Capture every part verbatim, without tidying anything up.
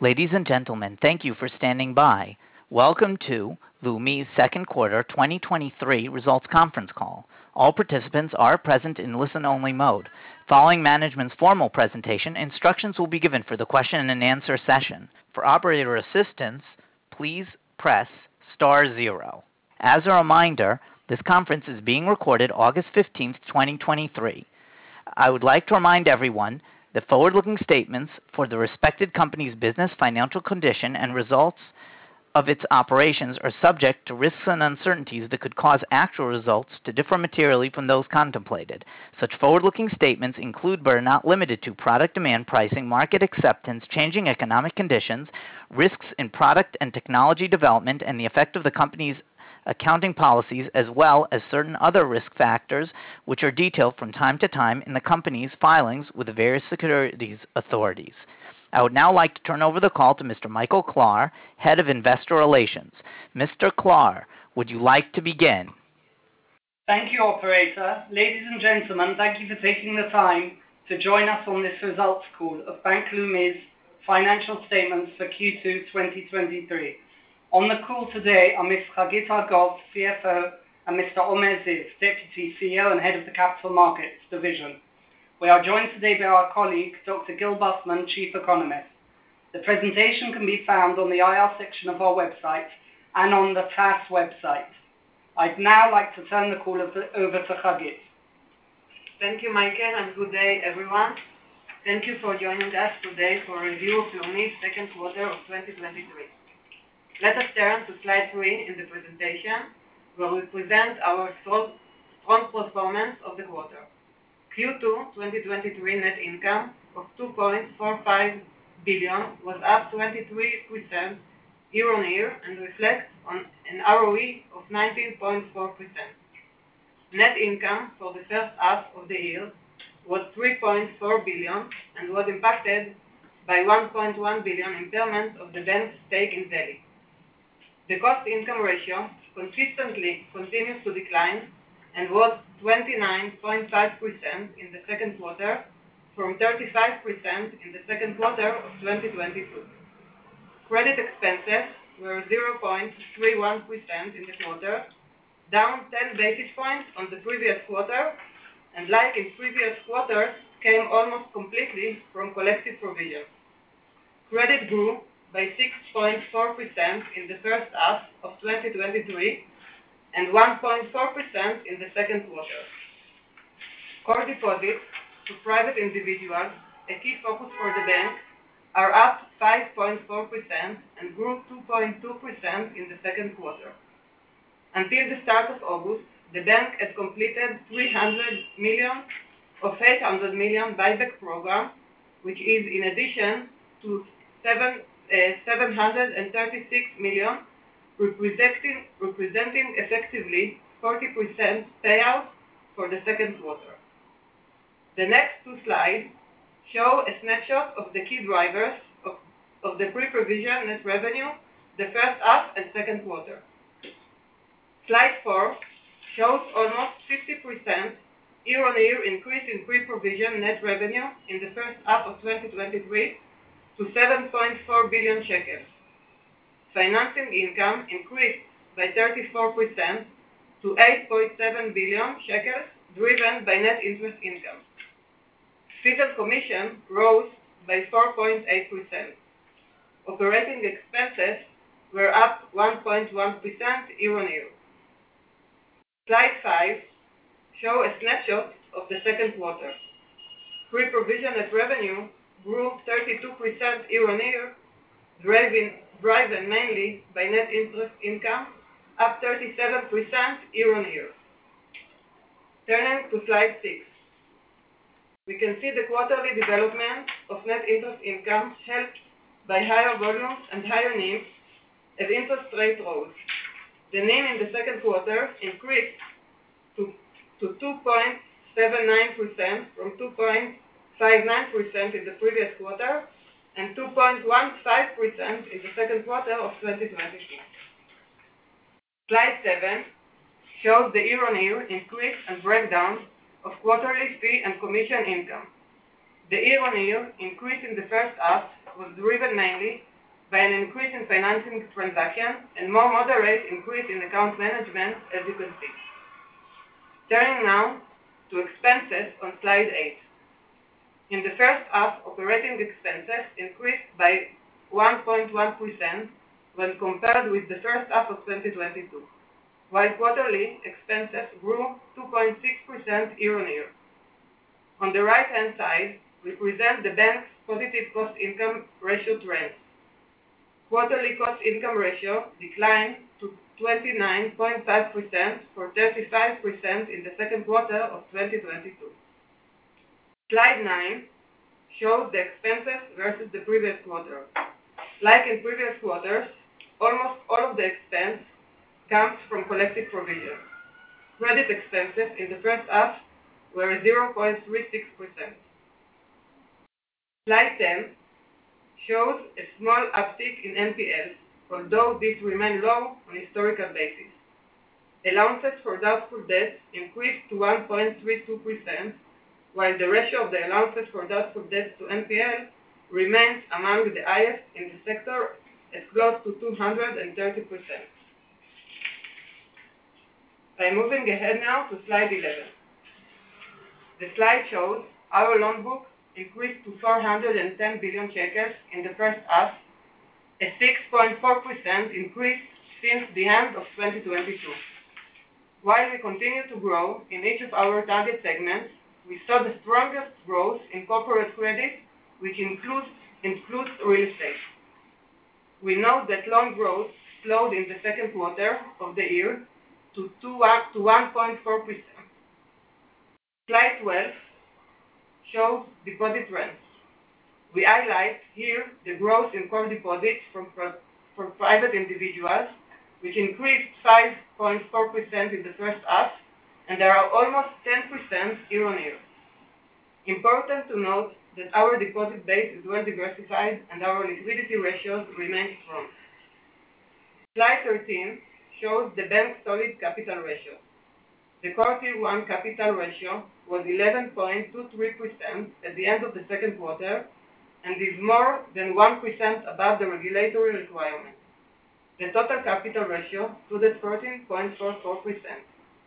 Ladies and gentlemen, thank you for standing by. Welcome to Leumi's second quarter twenty twenty-three results conference call. All participants are present in listen-only mode. Following management's formal presentation, instructions will be given for the question and answer session. For operator assistance, please press star zero. As a reminder, this conference is being recorded August fifteenth, twenty twenty-three. I would like to remind everyone the forward-looking statements for the respected company's business, financial condition, and results of its operations are subject to risks and uncertainties that could cause actual results to differ materially from those contemplated. Such forward-looking statements include but are not limited to product demand, pricing, market acceptance, changing economic conditions, risks in product and technology development, and the effect of the company's accounting policies, as well as certain other risk factors which are detailed from time to time in the company's filings with the various securities authorities. I would now like to turn over the call to Mister Michael Klahr, Head of Investor Relations. Mister Klahr, would you like to begin? Thank you, operator. Ladies and gentlemen, thank you for taking the time to join us on this results call of Bank Leumi's financial statements for Q two twenty twenty-three. On the call today are Miz Hagit Argov, C F O, and Mister Omer Ziv, Deputy C E O and Head of the Capital Markets Division. We are joined today by our colleague, Doctor Gil Bufman, Chief Economist. The presentation can be found on the I R section of our website and on the T A S website. I'd now like to turn the call over, over to Hagit. Thank you, Michael, and good day, everyone. Thank you for joining us today for a review of Leumi's second quarter of twenty twenty-three. Let us turn to slide three in the presentation, where we present our strong, strong performance of the quarter. Q two twenty twenty-three net income of two point four five billion was up twenty-three percent year-on-year and reflects on an R O E of nineteen point four percent. Net income for the first half of the year was three point four billion and was impacted by one point one billion impairment of the bank's stake in Valley. The cost-income ratio consistently continues to decline and was twenty-nine point five percent in the second quarter from thirty-five percent in the second quarter of twenty twenty-two. Credit expenses were zero point three one percent in the quarter, down ten basis points on the previous quarter, and like in previous quarters, came almost completely from collective provisions. Credit grew by six point four percent in the first half of twenty twenty-three and one point four percent in the second quarter. Core deposits to private individuals, a key focus for the bank, are up five point four percent and grew two point two percent in the second quarter. Until the start of August, the bank has completed three hundred million of eight hundred million buyback program, which is in addition to seven Uh, seven hundred thirty-six million, representing, representing effectively forty percent payout for the second quarter. The next two slides show a snapshot of the key drivers of, of the pre-provision net revenue, the first half and second quarter. Slide four shows almost fifty percent year-on-year increase in pre-provision net revenue in the first half of twenty twenty-three, to seven point four billion shekels. Financing income increased by thirty-four percent to eight point seven billion shekels, driven by net interest income. Fees and commission rose by four point eight percent. Operating expenses were up one point one percent year-on-year. Slide five show a snapshot of the second quarter. Pre-provision net revenue grew thirty-two percent year-on-year, driven, driven mainly by net interest income, up thirty-seven percent year-on-year. Turning to slide six. We can see the quarterly development of net interest income helped by higher volumes and higher N I M as interest rate rose. The N I M in the second quarter increased to, to two point seven nine percent from two point five nine percent in the previous quarter and two point one five percent in the second quarter of twenty twenty-two. Slide seven shows the year-on-year increase and breakdown of quarterly fee and commission income. The year-on-year increase in the first half was driven mainly by an increase in financing transactions and more moderate increase in account management, as you can see. Turning now to expenses on slide eight. In the first half, operating expenses increased by one point one percent when compared with the first half of twenty twenty-two, while quarterly expenses grew two point six percent year-on-year. On the right-hand side, we present the bank's positive cost-income ratio trends. Quarterly cost-income ratio declined to twenty-nine point five percent for thirty-five percent in the second quarter of twenty twenty-two. Slide nine shows the expenses versus the previous quarter. Like in previous quarters, almost all of the expense comes from collective provision. Credit expenses in the first half were zero point three six percent. Slide ten shows a small uptick in N P Ls, although this remained low on historical basis. Allowances for doubtful debts increased to one point three two percent, while the ratio of the allowances for doubtful debts to N P L remains among the highest in the sector at close to two hundred thirty percent. I'm moving ahead now to slide eleven. The slide shows our loan book increased to four hundred ten billion shekels in the first half, a six point four percent increase since the end of twenty twenty-two. While we continue to grow in each of our target segments, we saw the strongest growth in corporate credit, which includes, includes real estate. We note that loan growth slowed in the second quarter of the year to, to one point four percent. Slide twelve shows deposit trends. We highlight here the growth in core deposits from, from private individuals, which increased five point four percent in the first half, and they are almost ten percent year-on-year. Important to note that our deposit base is well diversified and our liquidity ratios remain strong. Slide thirteen shows the bank's solid capital ratio. The Core Tier one capital ratio was eleven point two three percent at the end of the second quarter and is more than one percent above the regulatory requirement. The total capital ratio stood at fourteen point four four percent.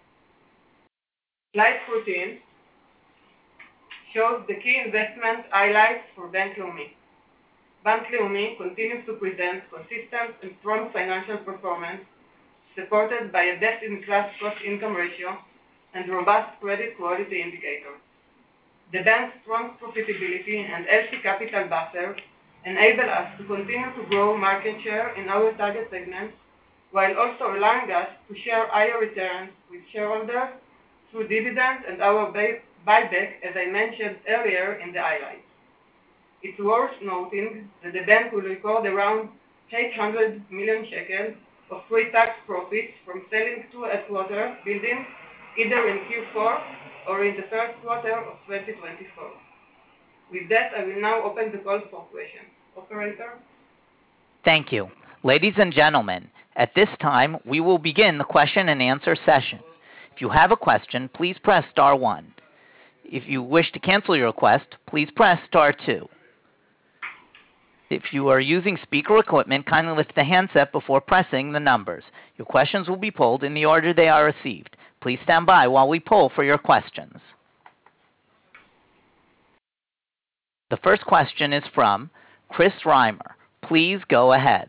Slide fourteen shows the key investment highlights for Bank Leumi. Bank Leumi continues to present consistent and strong financial performance, supported by a best-in-class cost-income ratio and robust credit quality indicators. The bank's strong profitability and healthy capital buffer enable us to continue to grow market share in our target segments, while also allowing us to share higher returns with shareholders through dividends and our buyback, as I mentioned earlier in the highlights. It's worth noting that the bank will record around eight hundred million shekels of pre-tax profits from selling two headquarters buildings either in Q four or in the first quarter of twenty twenty-four. With that, I will now open the call for questions. Operator? Thank you. Ladies and gentlemen, at this time, we will begin the question and answer session. If you have a question, please press star one. If you wish to cancel your request, please press star two. If you are using speaker equipment, kindly lift the handset before pressing the numbers. Your questions will be polled in the order they are received. Please stand by while we poll for your questions. The first question is from Chris Reimer. Please go ahead.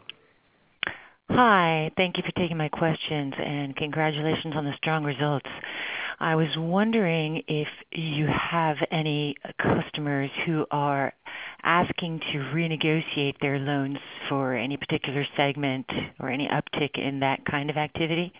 Hi, thank you for taking my questions and congratulations on the strong results. I was wondering if you have any customers who are asking to renegotiate their loans for any particular segment or any uptick in that kind of activity?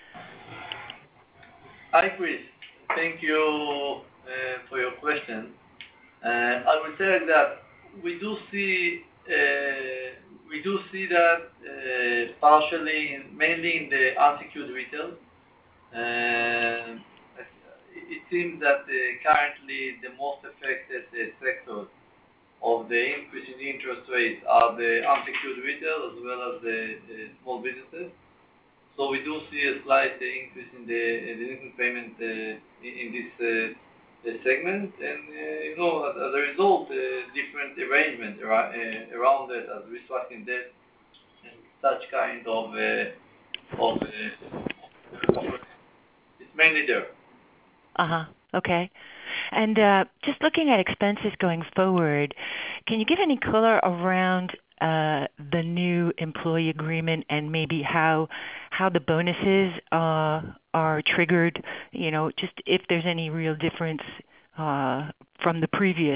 Hi, Chris. Thank you uh, for your question. Uh, I will say that we do see uh, we do see that uh, partially, in, mainly in the unsecured retail. Uh, it seems that uh, currently the most affected uh, sectors of the increase in interest rates are the unsecured retail as well as the, the small businesses. So we do see a slight uh, increase in the delinquent payment uh, in, in this uh, segment, and you know, as, as a result, different arrangements around, around it, as restructuring debt and such kind of of, of it's mainly there. Uh-huh. Okay. And uh, just looking at expenses going forward, can you give any color around uh, the new employee agreement and maybe how how the bonuses uh, are triggered? You know, just if there's any real difference uh, from the previous.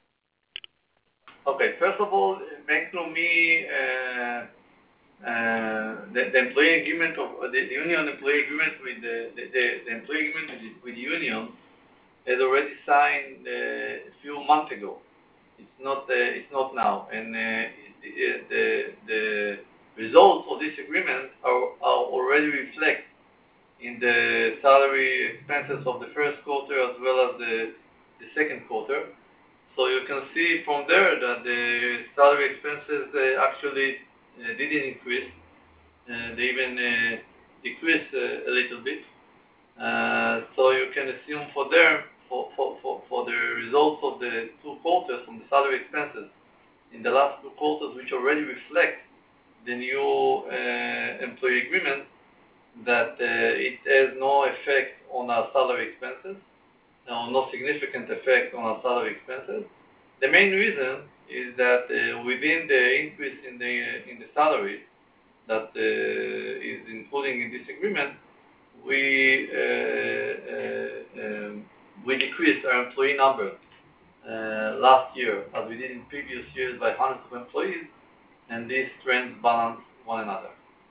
Okay. First of all, Bank Leumi, uh, uh, the, the employee agreement of the, the union employee agreement with the the, the, the employee agreement with the, with the union has already signed uh, a few months ago. It's not uh, it's not now, and uh, it, the the results of this agreement are, are already reflected in the salary expenses of the first quarter as well as the the second quarter. So you can see from there that the salary expenses uh, actually uh, didn't increase. Uh, they even uh, decreased uh, a little bit. Uh, so you can assume for there, for, for, for, for the results of the two quarters from the salary expenses in the last two quarters, which already reflect the new uh, employee agreement, that uh, it has no effect on our salary expenses, no, no significant effect on our salary expenses. The main reason is that uh, within the increase in the uh, in the salary that uh, is including in this agreement, we uh, uh, um, we decreased our employee number uh, last year, as we did in previous years, by hundreds of employees, and these trends balance one another.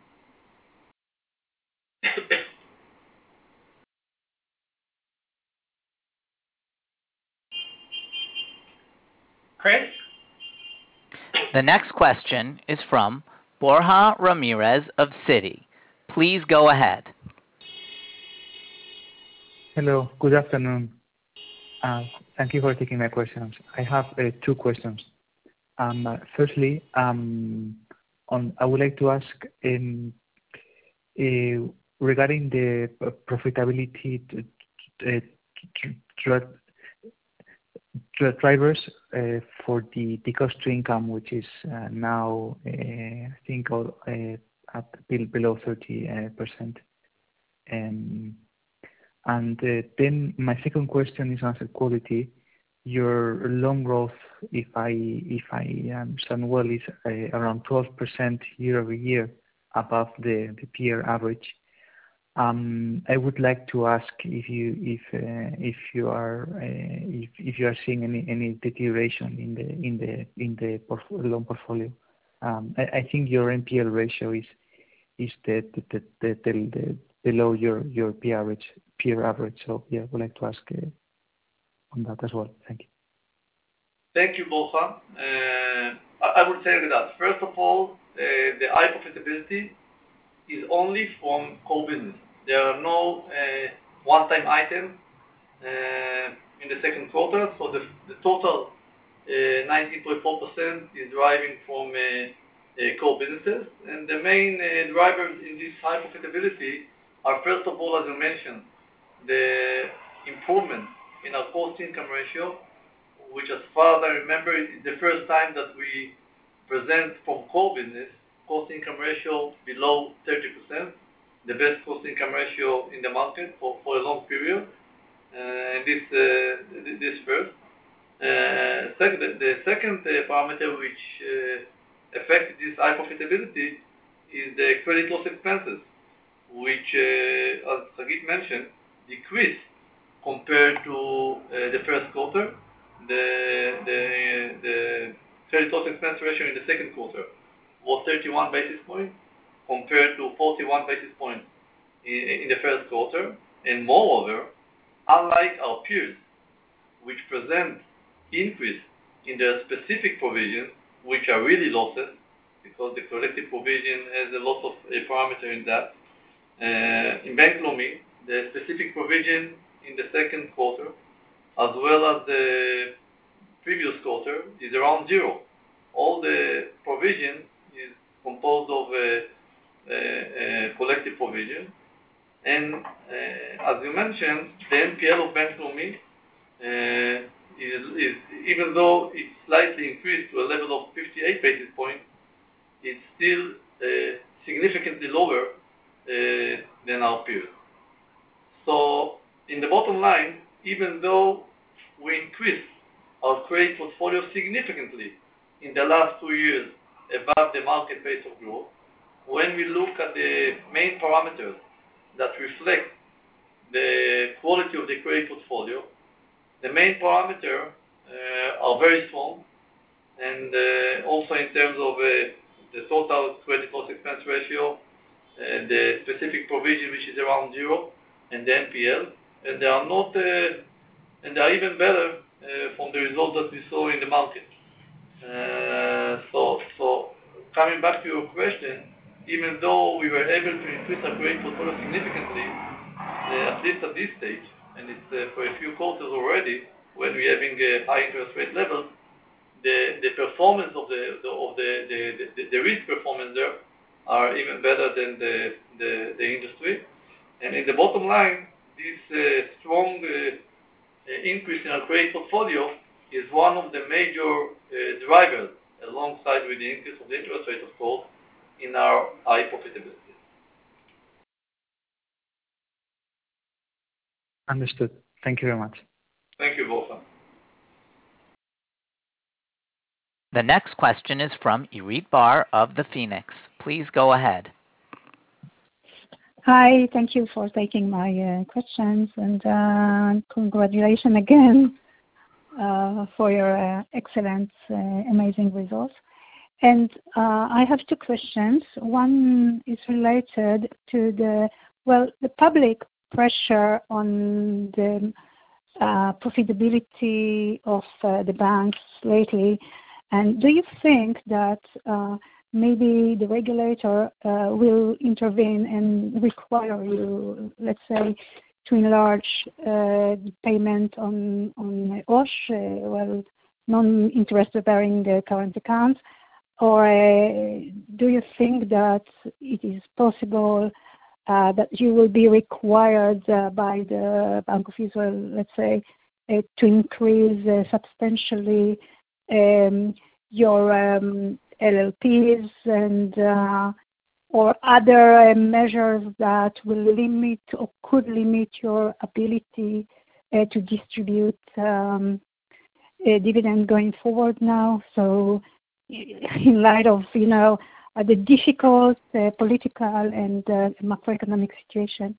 Chris? The next question is from Borja Ramirez of Citi. Please go ahead. Hello, good afternoon. Uh, thank you for taking my questions. I have uh, two questions. Um, uh, firstly, um, on, I would like to ask um, uh, regarding the profitability uh, drivers uh, for the, the cost to income, which is uh, now, uh, I think, uh, at below thirty percent. Um, and uh, then my second question is on asset quality. Your loan growth, if I if I understand well, is uh, around twelve percent year over year, above the, the peer average. Um, I would like to ask if you if uh, if you are uh, if if you are seeing any any deterioration in the in the in the porf- loan portfolio. Um, I, I think your N P L ratio is is the the the, the, the, the below your your peer average peer average. So yeah, I would like to ask uh, on that as well. Thank you. Thank you, Borja. Uh, I, I would say that first of all, uh, the high profitability is only from core business. There are no uh, one-time items uh, in the second quarter, so the, the total uh, nineteen point four percent is deriving from uh, uh, core businesses, and the main uh, drivers in this high profitability are, first of all, as you mentioned, the improvement in our cost-income ratio, which, as far as I remember, is the first time that we present from core business cost-income ratio below thirty percent, the best cost-income ratio in the market for, for a long period. Uh, this uh, this first. Uh, second, the second uh, parameter which uh, affects this high profitability is the credit loss expenses, which, uh, as Hagit mentioned, decreased compared to uh, the first quarter. The, the, the credit loss expense ratio in the second quarter was thirty-one basis points compared to forty-one basis points in, in the first quarter. And moreover, unlike our peers, which present increase in their specific provisions, which are really losses, because the collective provision has a lot of a parameter in that. Uh, in Bank Leumi, the specific provision in the second quarter, as well as the previous quarter, is around zero. All the provision is composed of a, a, a collective provision. And uh, as you mentioned, the N P L of Bank Leumi uh, is, is even though it slightly increased to a level of fifty-eight basis points, it's still uh, significantly lower uh, than our peers. So in the bottom line, even though we increased our credit portfolio significantly in the last two years above the market pace of growth, when we look at the main parameters that reflect the quality of the credit portfolio, the main parameters uh, are very strong, and uh, also in terms of uh, the total credit loss expense ratio, uh, the specific provision, which is around zero, and the N P L, and they are not, uh, and they are even better uh, from the results that we saw in the market. Uh, so, so coming back to your question, even though we were able to increase our credit portfolio significantly, uh, at least at this stage, and it's uh, for a few quarters already, when we're having a high interest rate level, the, the performance of the, the of the, the, the, the risk performance there are even better than the, the, the industry. And in the bottom line, this uh, strong uh, increase in our credit portfolio is one of the major uh, drivers, alongside with the increase of the interest rate, of course, in our high profitability. Understood. Thank you very much. Thank you, Wolfgang. The next question is from Irit Bar of the Phoenix. Please go ahead. Hi, thank you for taking my uh, questions, and uh, congratulations again uh, for your uh, excellent, uh, amazing results. And uh, I have two questions. One is related to the, well, the public pressure on the uh, profitability of uh, the banks lately. And do you think that uh, maybe the regulator uh, will intervene and require you, let's say, to enlarge uh, the payment on on O S H, uh, well, non-interest-bearing uh, current accounts, or uh, do you think that it is possible uh, that you will be required uh, by the Bank of Israel, let's say, uh, to increase uh, substantially um, your um, L L Ps and uh, or other uh, measures that will limit or could limit your ability uh, to distribute um, a dividend going forward now? So in light of, you know, uh, the difficult uh, political and uh, macroeconomic situation.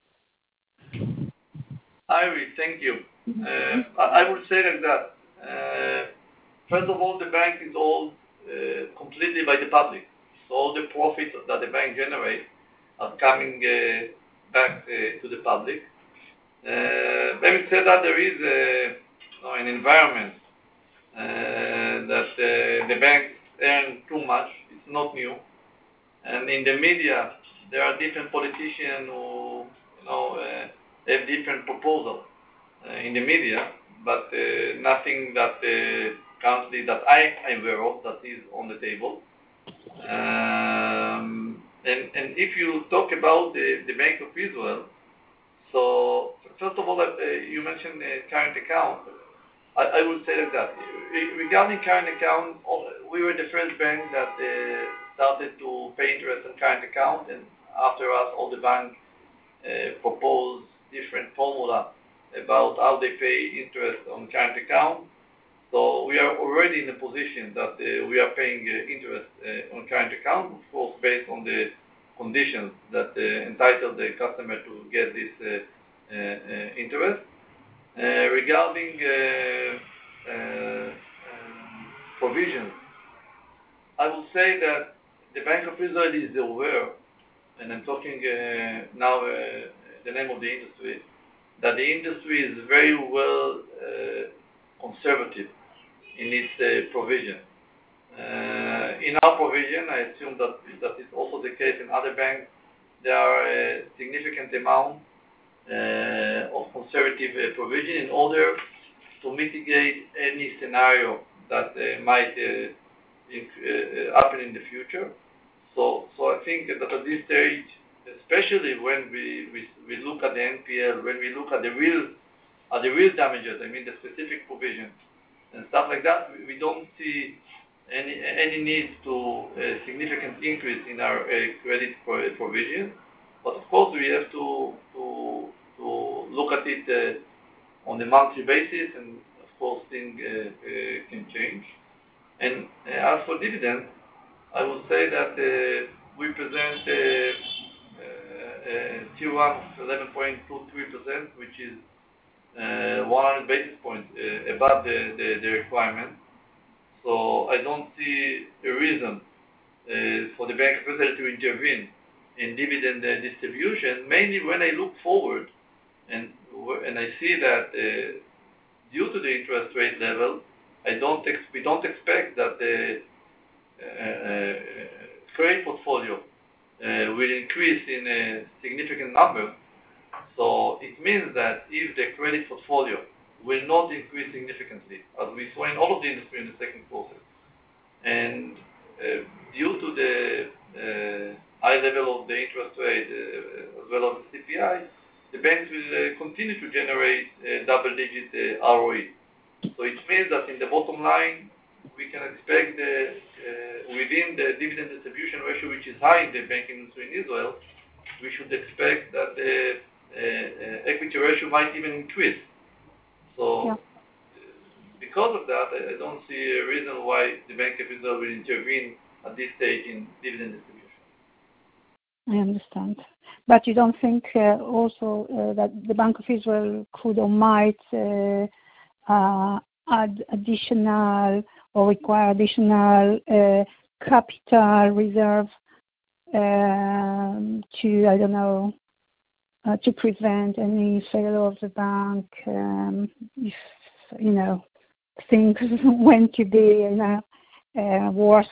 Iris, thank you. Uh, I, I would say like that. Uh, first of all, the bank is owned uh, completely by the public. So all the profits that the bank generates are coming uh, back uh, to the public. Uh, having said that, there is a, you know, an environment uh, that uh, the banks earn too much. It's not new. And in the media, there are different politicians who, you know, uh, have different proposals uh, in the media, but uh, nothing that uh, currently that I am aware of that is on the table. Um, and, and if you talk about the, the Bank of Israel, so first of all, uh, you mentioned the current account. I, I would say like that. Regarding current account, we were the first bank that uh, started to pay interest on current account, and after us, all the banks uh, proposed different formula about how they pay interest on current account. So we are already in a position that uh, we are paying uh, interest uh, on current account, of course, based on the conditions that uh, entitle the customer to get this uh, uh, uh, interest. Uh, regarding uh, uh, um, provisions, I will say that the Bank of Israel is aware, and I'm talking uh, now uh, the name of the industry, that the industry is very well uh, conservative in its uh, provision. Uh, in our provision, I assume that that is also the case in other banks, there are a significant amount uh, of conservative uh, provision in order to mitigate any scenario that uh, might uh, uh, happen in the future. So, so I think that at this stage, especially when we, we, we look at the N P L, when we look at the real are the real damages, I mean the specific provisions and stuff like that, we, we don't see any any need to a significant increase in our uh, credit provision. But of course, we have to to to look at it uh, on a monthly basis, and of course, things uh, uh, can change. And uh, as for dividends, I would say that uh, we present uh, uh, uh, Tier one of eleven point two three percent, which is uh, one hundred basis points uh, above the, the, the requirement. So I don't see a reason uh, for the Bank of Israel to intervene in dividend uh, distribution, mainly when I look forward and and I see that uh, due to the interest rate level, I don't ex- we don't expect that the uh, uh, credit portfolio uh, will increase in a significant number. So it means that if the credit portfolio will not increase significantly, as we saw in all of the industry in the second quarter, and uh, due to the uh, high level of the interest rate uh, as well as the C P I, the banks will uh, continue to generate uh, double-digit uh, R O E. So it means that in the bottom line, we can expect the, uh, within the dividend distribution ratio, which is high in the banking industry in Israel, we should expect that the uh, uh, equity ratio might even increase. So. Yeah. Because of that, I don't see a reason why the Bank of Israel will intervene at this stage in dividend distribution. I understand. But you don't think uh, also uh, that the Bank of Israel could or might uh, uh, add additional or require additional uh, capital reserve um, to, I don't know, uh, to prevent any failure of the bank um, if, you know, things went to be, you know, uh, worse?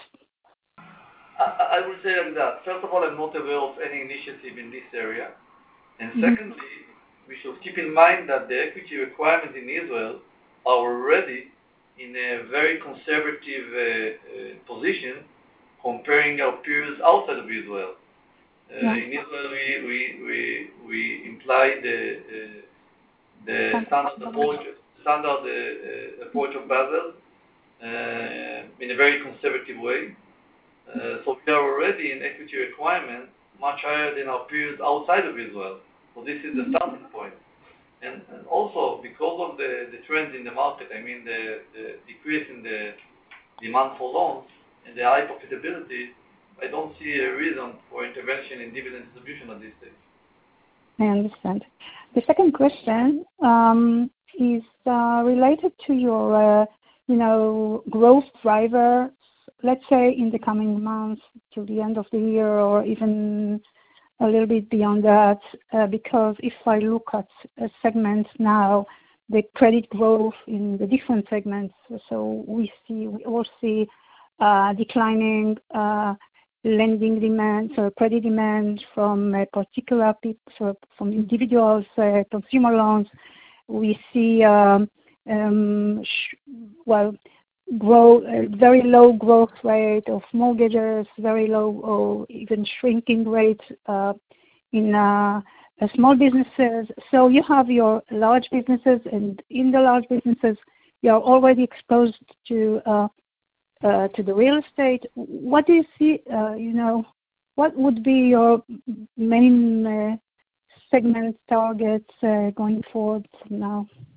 I, I would say like that. First of all, I'm not aware of any initiative in this area. And mm-hmm. secondly, we should keep in mind that the equity requirements in Israel are already in a very conservative uh, uh, position comparing our peers outside of Israel. Uh, yeah. In Israel, we, we, we, we imply the, uh, the standard approach, standard uh, uh, approach of Basel uh, in a very conservative way. Uh, so we are already in equity requirements much higher than our peers outside of Israel. So this is the starting point. And, and also because of the, the trends in the market, I mean the, the decrease in the demand for loans and the high profitability, I don't see a reason for intervention in dividend distribution at this stage. I understand. The second question um, is uh, related to your, uh, you know, growth drivers, let's say in the coming months to the end of the year or even a little bit beyond that, uh, because if I look at uh, segments now, the credit growth in the different segments, so we see, we all see uh, declining uh, lending demand, so credit demand from uh, particular people, so from individuals, uh, consumer loans. We see, um, um, sh- well, grow uh, very low growth rate of mortgages, very low or even shrinking rate uh, in uh, uh, small businesses. So you have your large businesses, and in the large businesses, you are already exposed to uh, uh, to the real estate. What do you see? Uh, you know, what would be your main uh, segment targets uh, going forward from now?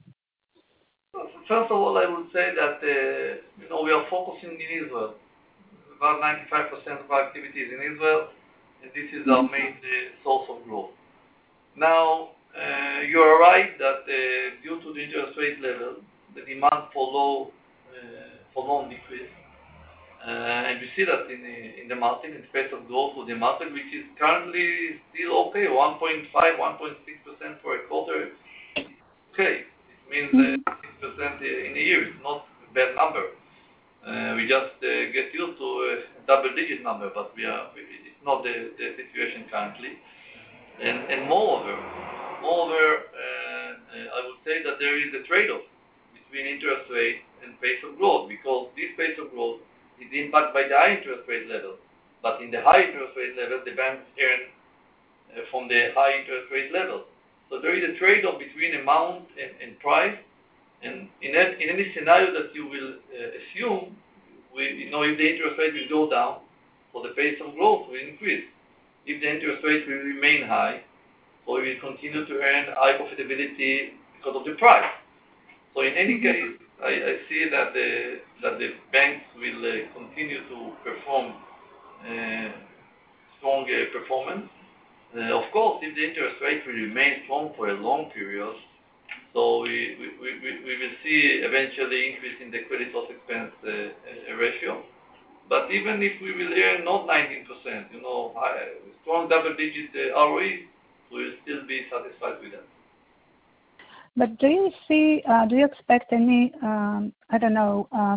First of all, I would say that uh, you know we are focusing in Israel. About ninety-five percent of our activity is in Israel, and this is our main uh, source of growth. Now, uh, you are right that uh, due to the interest rate level, the demand for low uh, for loan decreased, uh, and we see that in the in the market, in space of growth of the market, which is currently still okay, one point five, one point six percent for a quarter. Okay, it means uh, six percent in a year. It's not a bad number. Uh, we just uh, get used to a double-digit number, but we are it's not the, the situation currently. And, and moreover, moreover, uh, uh, I would say that there is a trade-off between interest rate and pace of growth, because this pace of growth is impacted by the high interest rate level. But in the high interest rate level, the banks earn uh, from the high interest rate level. So there is a trade-off between amount and, and price. And in, that, in any scenario that you will uh, assume, we, you know, if the interest rate will go down, so the pace of growth will increase. If the interest rate will remain high, so we will continue to earn high profitability because of the price. So in any case, I, I see that the that the banks will uh, continue to perform uh, strong uh, performance. Uh, of course, if the interest rate will remain strong for a long period, so we we, we, we will see eventually increase in the credit loss expense uh, uh, ratio. But even if we will earn not nineteen percent, you know, high, strong double-digit uh, R O E, we will still be satisfied with that. But do you see, uh, do you expect any, um, I don't know, uh,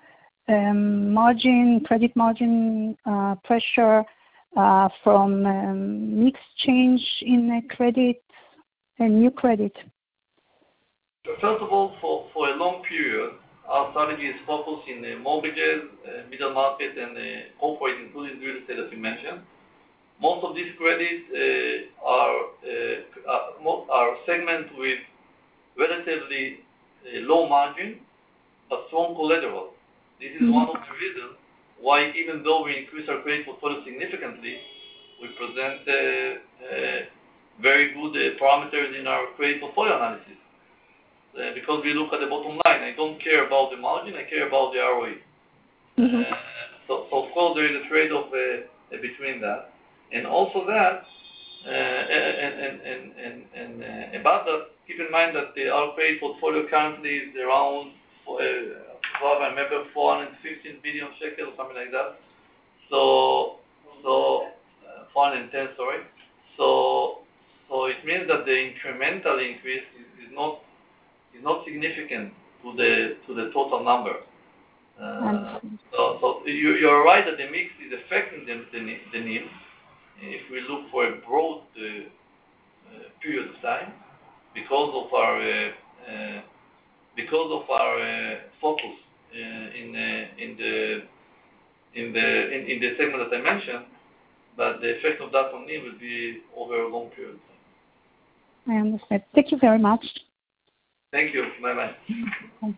um, margin, credit margin uh, pressure uh, from um, mix change in uh, credit and new credit? First of all, for, for a long period, our strategy is focused in uh, mortgages, uh, middle market, and uh, corporate, including real estate, as you mentioned. Most of these credits uh, are, uh, are, are segments with relatively uh, low margin, but strong collateral. This is mm-hmm. one of the reasons why, even though we increase our credit portfolio significantly, we present uh, uh, very good uh, parameters in our credit portfolio analysis. Uh, because we look at the bottom line. I don't care about the margin, I care about the R O E. Mm-hmm. Uh, so, so, of course, there is a trade-off uh, between that. And also that, uh, and, and, and, and, and uh, about that, keep in mind that the, our credit portfolio currently is around, uh, I remember, four hundred fifteen billion shekels or something like that. So, so uh, four hundred ten, sorry. So, so it means that the incremental increase is, is not is not significant to the to the total number. Uh, so, so you, you're right that the mix is affecting the the, the N I M. If we look for a broad uh, uh, period of time, because of our uh, uh, because of our uh, focus uh, in uh, in the in the in, in the segment that I mentioned, but the effect of that on N I M will be over a long period of time. I understand. Thank you very much. Thank you. Bye bye.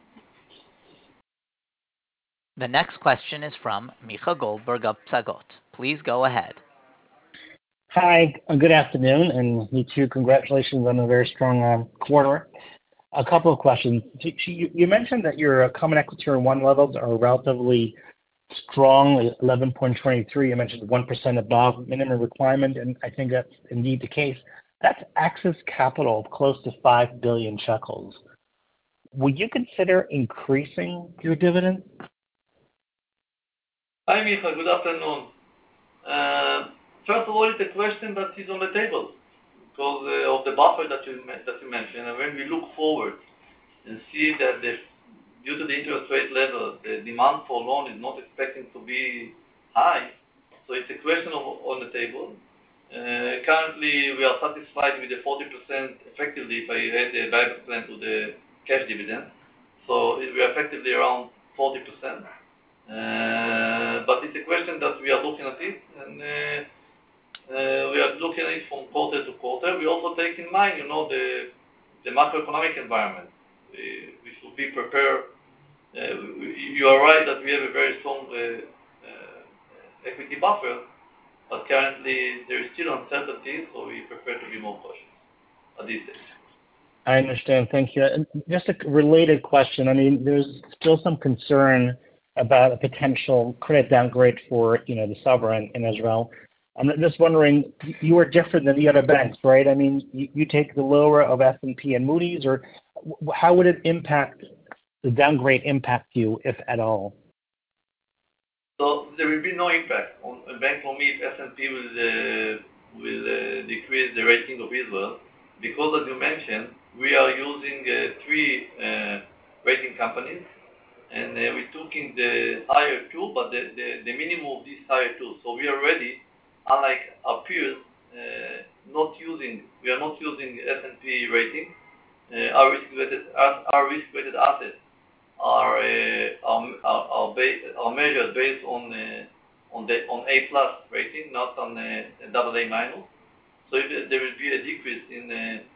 The next question is from Micha Goldberg of Psagot. Please go ahead. Hi, good afternoon, and me too. Congratulations on a very strong uh, quarter. A couple of questions. You, you mentioned that your common equity tier one levels are relatively strong, eleven point two three. You mentioned one percent above minimum requirement, and I think that's indeed the case. That's excess capital of close to five billion shekels. Would you consider increasing your dividend? Hi, Micha. Good afternoon. Uh, First of all, it's a question that is on the table because uh, of the buffer that you that you mentioned. And when we look forward and see that the, due to the interest rate level, the demand for loan is not expecting to be high, so it's a question of, on the table. Uh, currently, we are satisfied with the forty percent effectively if I add the buyback plan to the cash dividend. So we are effectively around forty percent. Uh, but it's a question that we are looking at it, and uh, Uh, we are looking at it from quarter to quarter. We also take in mind, you know, the the macroeconomic environment. We, we should be prepared. Uh, we, you are right that we have a very strong uh, uh, equity buffer, but currently there is still uncertainty, so we prefer to be more cautious at this stage. I understand. Thank you. And just a related question. I mean, there's still some concern about a potential credit downgrade for, you know, the sovereign in Israel. I'm just wondering, you are different than the other banks, right? I mean, you, you take the lower of S and P and Moody's, or how would it impact, the downgrade impact you, if at all? So there will be no impact on a bank for me if S and P will, uh, will uh, decrease the rating of Israel, because as you mentioned, we are using uh, three uh, rating companies, and uh, we took in the higher two, but the, the, the minimum of these higher two. So we are ready. Unlike our peers, uh, not using, we are not using S and P rating. Uh, our risk-weighted, our risk-weighted assets are uh, are, are, are, ba- are measured based on uh, on the on A plus rating, not on uh, double A minus. So if there will be a decrease in uh,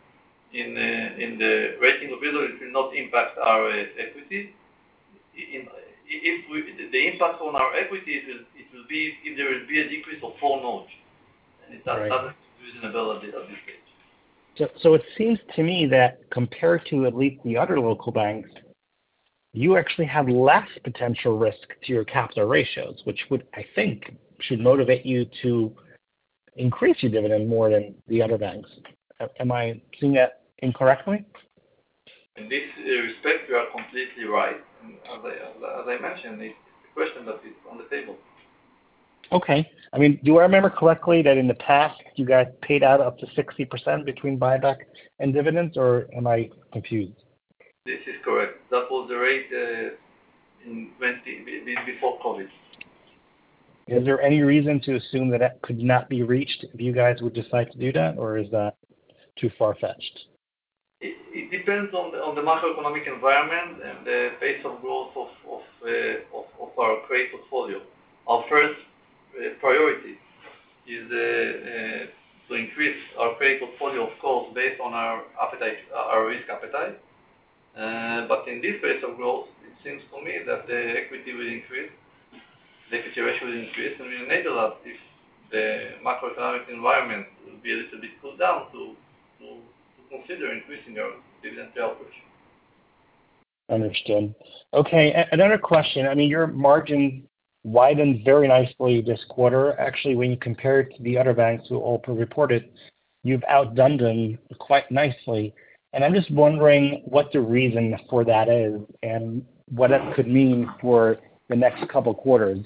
in uh, in the rating of Israel, it will not impact our uh, equity. In, if we, the impact on our equity, it will it will be if there will be a decrease of four nodes, and it does, right. doesn't seem reasonable at this, at this stage. So, so it seems to me that compared to at least the other local banks, you actually have less potential risk to your capital ratios, which would, I think, should motivate you to increase your dividend more than the other banks. Am I seeing that incorrectly? In this respect, you are completely right. As I, as I mentioned, it's a question that is on the table. Okay. I mean, do I remember correctly that in the past you guys paid out up to sixty percent between buyback and dividends, or am I confused? This is correct. That was the rate uh, in twenty before COVID. Is there any reason to assume that that could not be reached if you guys would decide to do that, or is that too far-fetched? It, it depends on the on the macroeconomic environment and the pace of growth of of, uh, of, of our credit portfolio. Our first uh, priority is uh, uh, to increase our credit portfolio, of course, based on our appetite, our risk appetite. Uh, but in this phase of growth, it seems to me that the equity will increase, the equity ratio will increase, and will enable us, if the macroeconomic environment will be a little bit cooled down, to, to, to consider increasing our dividend payout ratio. Understood. Okay, a- another question. I mean, your margin widened very nicely this quarter. Actually, when you compare it to the other banks who all reported, you've outdone them quite nicely. And I'm just wondering what the reason for that is and what that could mean for the next couple quarters.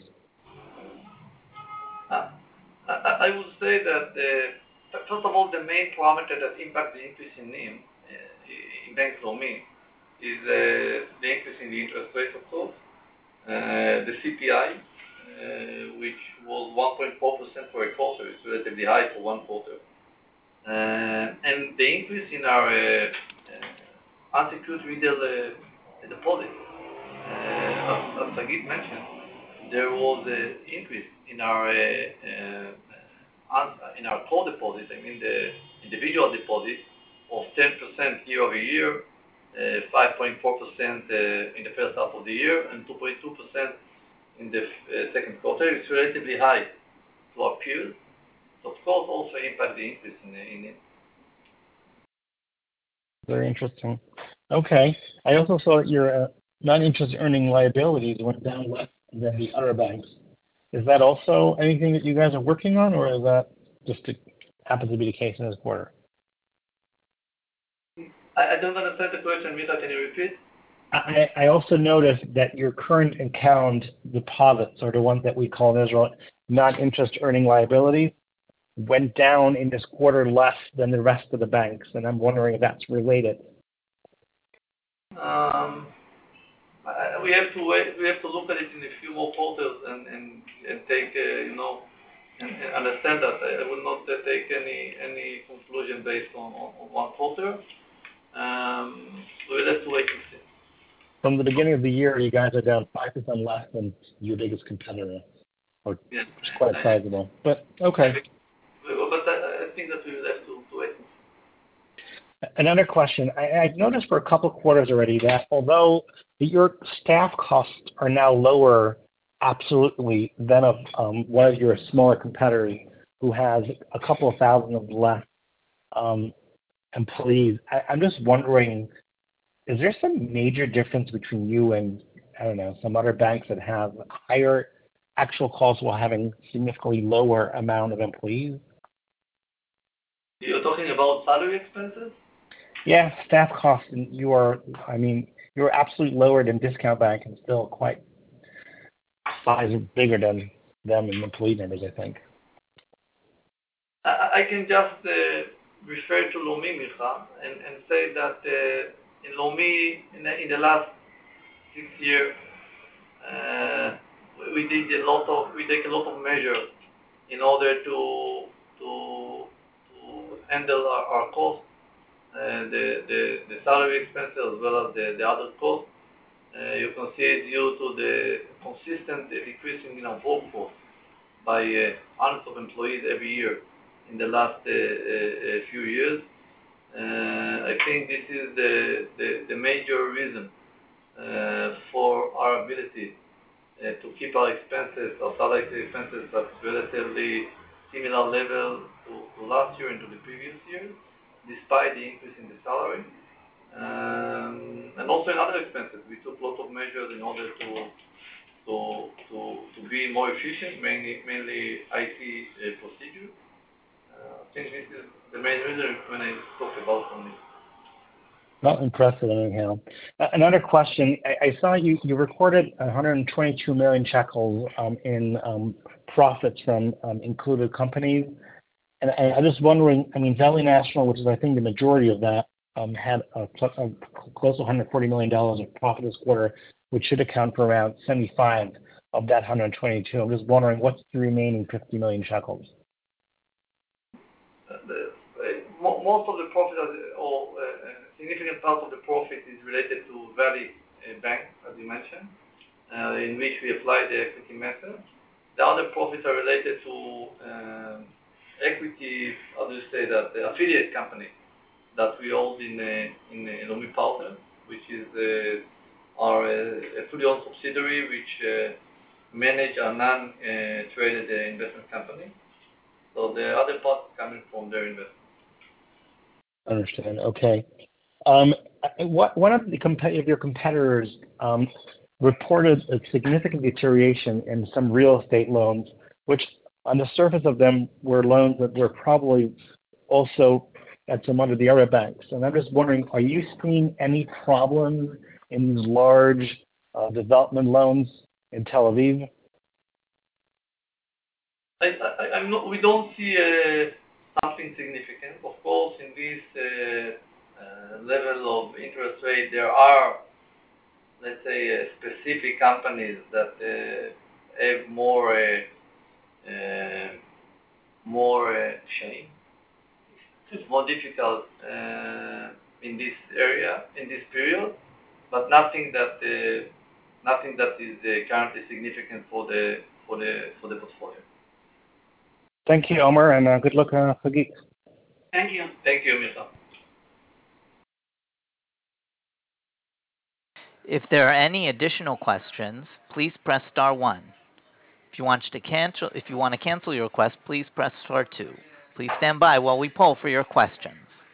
Uh, I, I would say that, uh, first of all, the main parameter that impacts the increase in N I M uh, in Bank Leumi is uh, the increase in the interest rate, of course. Uh, the C P I, uh, which was one point four percent for a quarter, is relatively high for one quarter. Uh, and the increase in our uh, uh, unsecured retail uh, deposit, uh, as, as Sagit mentioned, there was an increase in our uh, uh, in our core deposit. I mean the individual deposit of ten percent year over year, uh, five point four percent uh, in the first half of the year, and two point two percent in the uh, second quarter. It's relatively high to our peers. Of course, also impact the increase in, in it. Very interesting. Okay. I also saw that your uh, non-interest earning liabilities went down less than the other banks. Is that also anything that you guys are working on, or is that just a, happens to be the case in this quarter? I, I don't understand the question, Mita. Can you repeat? I, I also noticed that your current account deposits, or the ones that we call in Israel non-interest earning liabilities, went down in this quarter less than the rest of the banks, and I'm wondering if that's related. Um, I, we have to wait. We have to look at it in a few more quarters and and, and take uh, you know and, and understand that. I, I will not uh, take any any conclusion based on, on, on one quarter. Um, we will have to wait and see. From the beginning of the year, you guys are down five percent less than your biggest competitor, or yeah. it's quite sizable. But okay. But I, I think that we will have to, to wait. Another question. I, I've noticed for a couple of quarters already that although your staff costs are now lower absolutely than of um, one of your smaller competitors who has a couple of thousand of less um, employees, I, I'm just wondering, is there some major difference between you and, I don't know, some other banks that have higher actual costs while having significantly lower amount of employees? You're talking about salary expenses? Yeah, staff costs. And you are, I mean, you're absolutely lower than Discount Bank and still quite size bigger than them in employee numbers, I think. I, I can just uh, refer to Leumi, Micha, and, and say that uh, in Leumi, in the, in the last six years, uh, we did a lot of, we take a lot of measures in order to to handle our, our costs, uh, the, the, the salary expenses as well as the, the other costs. Uh, you can see it due to the consistent decreasing in our workforce by uh, hundreds of employees every year in the last uh, uh, few years. Uh, I think this is the, the, the major reason uh, for our ability uh, to keep our expenses, our salary expenses at relatively similar level to, to last year and to the previous year, despite the increase in the salary. Um, and also in other expenses, we took lots of measures in order to to to, to be more efficient, mainly mainly I T uh, procedures. Uh, I think this is the main reason when I talk about only. Not impressive anyhow. Uh, another question. I, I saw you, you recorded one hundred twenty-two million shekels um, in um, profits from um, included companies. And I, I'm just wondering, I mean, Valley National, which is I think the majority of that, um, had a, a, close to one hundred forty million dollars of profit this quarter, which should account for around seventy-five of that one hundred twenty-two. I'm just wondering what's the remaining fifty million shekels? Uh, the, uh, mo- most of the profit, are, or uh, a significant part of the profit is related to Valley uh, Bank, as you mentioned, uh, in which we apply the equity method. The other profits are related to um, equity, how do you say that, the affiliate company that we hold in uh, in uh, Leumi Partners, which is uh, our uh, fully owned subsidiary, which uh, manage a non-traded uh, investment company. So the other part is coming from their investment. Understand. Okay. Um, what, one of the comp- of your competitors um, reported a significant deterioration in some real estate loans, which on the surface of them were loans that were probably also at some of the other banks. And I'm just wondering, are you seeing any problems in these large uh, development loans in Tel Aviv? I, I, I'm not, we don't see uh, something significant. Of course, in this uh, uh, level of interest rate, there are, let's say, uh, specific companies that uh, have more uh, uh, more uh, shame. It's more difficult uh, in this area, in this period, but nothing that uh, nothing that is uh, currently significant for the for the for the portfolio. Thank you, Omer, and uh, good luck, uh, Hagit. Thank you. Thank you, Micha. If there are any additional questions, please press star one. If you want to cancel, if you want to cancel your request, please press star two. Please stand by while we poll for your questions.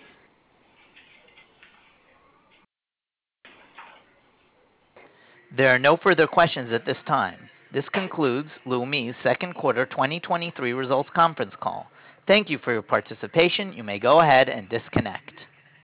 There are no further questions at this time. This concludes Leumi's second quarter twenty twenty-three results conference call. Thank you for your participation. You may go ahead and disconnect.